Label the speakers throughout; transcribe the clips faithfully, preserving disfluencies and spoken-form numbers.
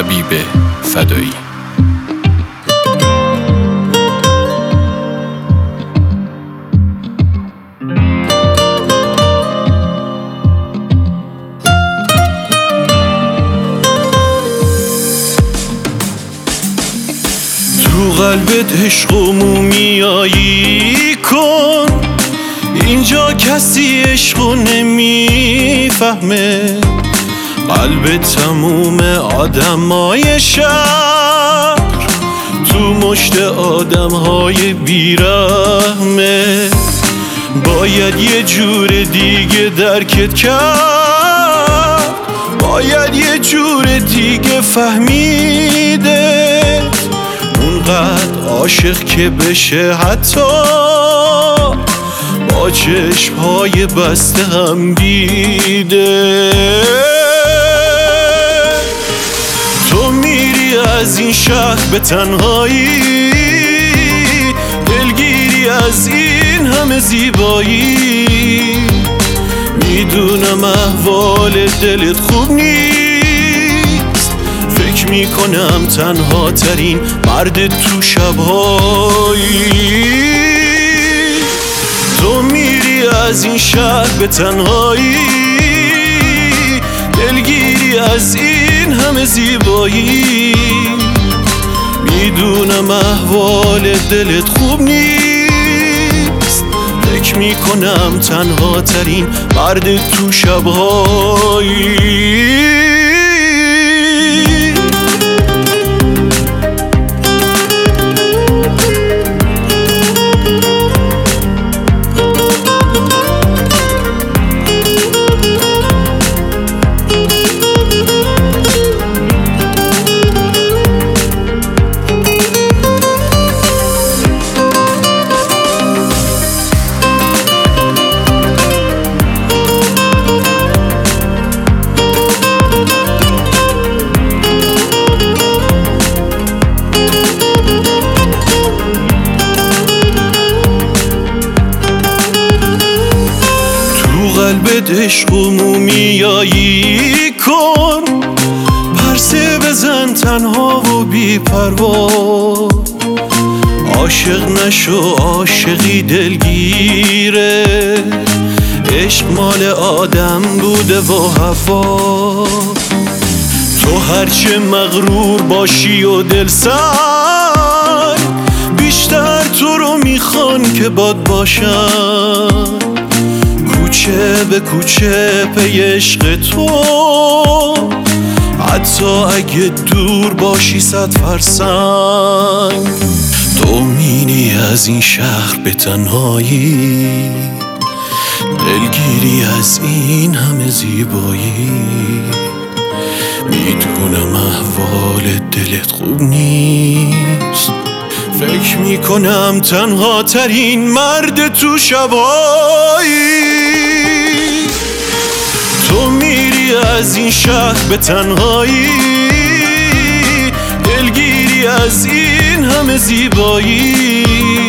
Speaker 1: حبیب فدایی.
Speaker 2: تو قلبت عشق و مومیایی کن، اینجا کسی عشقو نمیفهمه. قلب تموم آدمای شهر تو مشت آدمهای بیرحمه. باید یه جور دیگه درکت کرد، باید یه جور دیگه فهمیده. اونقدر عاشق که بشه حتی با چشمهای بسته هم دیده. تو میری از این شهر به تنهایی، دلگیری از این همه زیبایی. میدونم احوال دلت خوب نیست، فکر میکنم تنها ترین مرد تو شبهایی. تو میری از این شهر به تنهایی، دلگیری از این همه زیبایی. میدونم احوال دلت خوب نیست، فکر میکنم تنها ترین مرد تو شبهایی. قلبت عشق و مومیایی کن، پرسه بزن تنها و بی پروا. عاشق نشو، عاشقی دلگیره. عشق مال آدم بوده و هوا. تو هرچه مغرور باشی و دل سنگ، بیشتر تو رو میخوان که باد باشن. کوچه به کوچه پی عشق تو، حتی اگه دور باشی صد فرسنگ. تو میری از این شهر به تنهایی، دلگیری از این همه زیبایی. میدونم احوال دلت خوب نیست، فکر میکنم تنها ترین مرد تو شبایی. تو میری از این شهر به تنهایی، دلگیری از این همه زیبایی.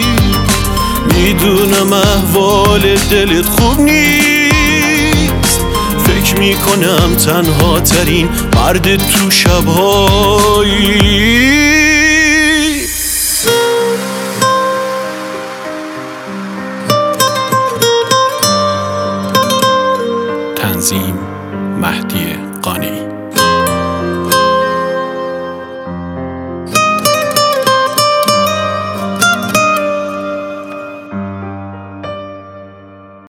Speaker 2: میدونم احوال دلت خوب نیست، فکر میکنم تنها ترین مرد تو شبهایی.
Speaker 1: تنظیم مهدی قانی.